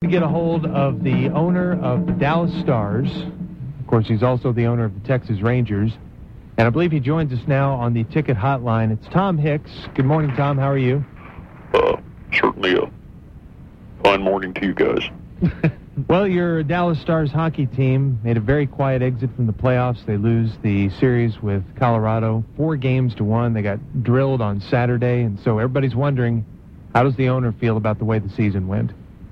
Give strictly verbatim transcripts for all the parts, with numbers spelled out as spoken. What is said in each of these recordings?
to get a hold of the owner of the Dallas Stars. Of course, he's also the owner of the Texas Rangers. And I believe he joins us now on the ticket hotline. It's Tom Hicks. Good morning, Tom. How are you? Uh, certainly a fine morning to you guys. Well, your Dallas Stars hockey team made a very quiet exit from the playoffs. They lose the series with Colorado, four games to one. They got drilled on Saturday, and so everybody's wondering, how does the owner feel about the way the season went?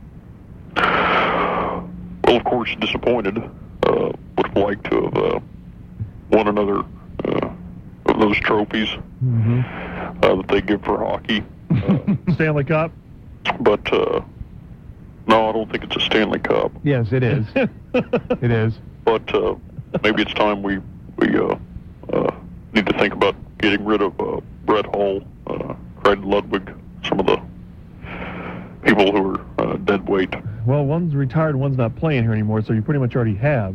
Well, of course, disappointed. Uh, would have liked to have uh, won another uh, of those trophies mm-hmm. uh, that they give for hockey. Uh, Stanley Cup? But, uh, no, I don't think it's a Stanley Cup. Yes, it is. It is. But uh, maybe it's time we, we uh, uh, need to think about getting rid of uh, Brett Hull, uh, Craig Ludwig, some of the people who are uh, dead weight. Well, one's retired, one's not playing here anymore, so you pretty much already have.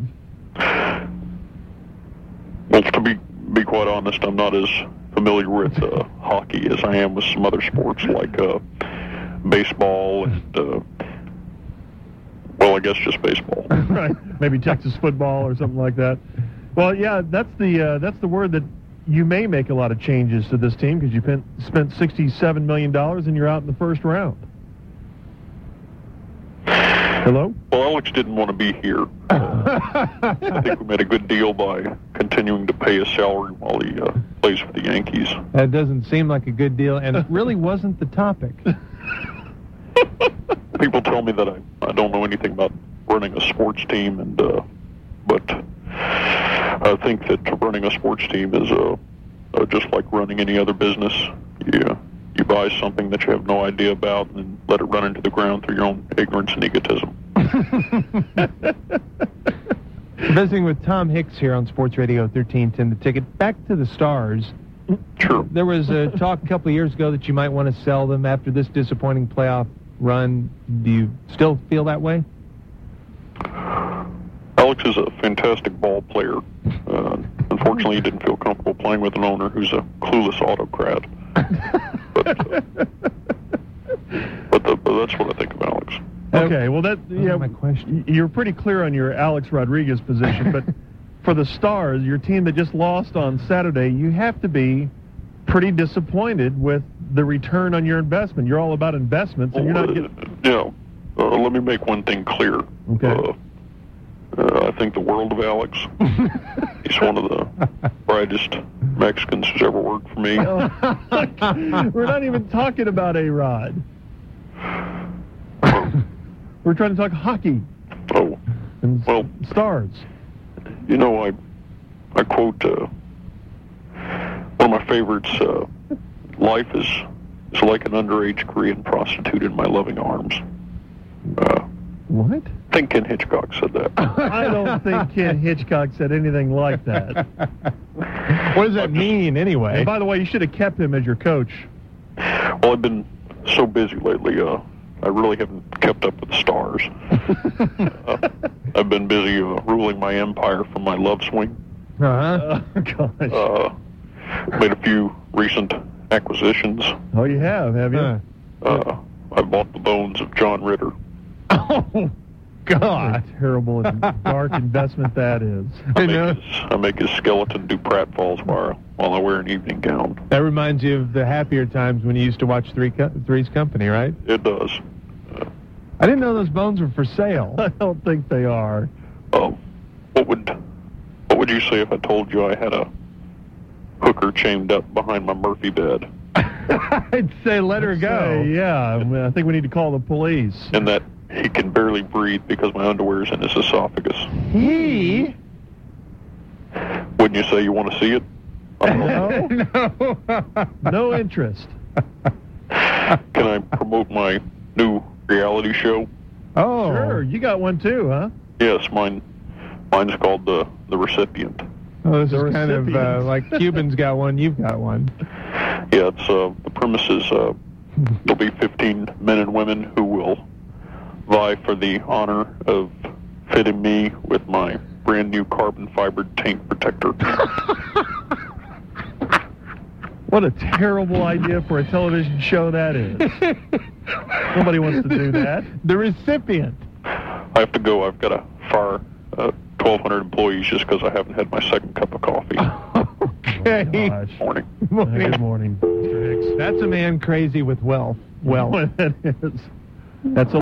Well, to be be quite honest, I'm not as familiar with uh, hockey as I am with some other sports like uh, baseball and, uh, well, I guess just baseball. Right, maybe Texas football or something like that. Well, yeah, that's the uh, that's the word that you may make a lot of changes to this team because you spent, spent sixty-seven million dollars and you're out in the first round. Hello? Well, Alex didn't want to be here. Uh, I think we made a good deal by continuing to pay his salary while he uh, plays for the Yankees. That doesn't seem like a good deal, and it really wasn't the topic. People tell me that I, I don't know anything about running a sports team, and uh, but I think that running a sports team is uh, uh, just like running any other business. Yeah. You buy something that you have no idea about and let it run into the ground through your own ignorance and egotism. Visiting with Tom Hicks here on Sports Radio thirteen ten The Ticket. Back to the Stars. Sure. There was a talk a couple of years ago that you might want to sell them after this disappointing playoff run. Do you still feel that way? Alex is a fantastic ball player. Uh, unfortunately, he didn't feel comfortable playing with an owner who's a clueless autocrat. But, uh, but, the, but that's what I think of Alex. Okay, well, that yeah, my question. You're pretty clear on your Alex Rodriguez position, but for the Stars, your team that just lost on Saturday, you have to be pretty disappointed with the return on your investment. You're all about investments, and you're not getting... You know, uh, let me make one thing clear. Okay. Uh, uh, I think the world of Alex. He's one of the brightest Mexicans who's ever worked for me. We're not even talking about A-Rod. We're trying to talk hockey. Oh, and well, Stars. You know, I I quote uh, one of my favorites. Uh, Life is is like an underage Korean prostitute in my loving arms. Uh, what? I think Ken Hitchcock said that. I don't think Ken Hitchcock said anything like that. What does that mean, anyway? And by the way, you should have kept him as your coach. Well, I've been so busy lately. Uh, I really haven't kept up with the Stars. uh, I've been busy uh, ruling my empire from my love swing. Uh-huh. Oh, gosh. Uh, made a few recent acquisitions. Oh, you have, have you? Uh, Uh, I bought the bones of John Ritter. Oh, God. What a terrible and dark investment that is. I I make, know. his, I make his skeleton do pratfalls while, while I wear an evening gown. That reminds you of the happier times when you used to watch Three Co- Three's Company, right? It does. Uh, I didn't know those bones were for sale. I don't think they are. uh, what would what would you say if I told you I had a hooker chained up behind my Murphy bed? I'd say let her go. Say, yeah, I, mean, I think we need to call the police. And that he can barely breathe because my underwear's in his esophagus. He? Wouldn't you say you want to see it? I don't know. No. No. No interest. Can I promote my new reality show? Oh. Sure, you got one too, huh? Yes, mine. Mine's called the the Recipient. Oh, this The is kind of uh, recipient. like Cuban's got one, you've got one. Yeah, it's uh, the premise is uh, there'll be fifteen men and women who will vie for the honor of fitting me with my brand new carbon fibered tank protector. What a terrible idea for a television show that is. Nobody wants to do that. The Recipient. I have to go. I've got to fire uh, twelve hundred employees just because I haven't had my second cup of coffee. Okay. Gosh. Morning. Good morning, Mister Hicks. That's a man crazy with wealth. Wealth. That is. That's a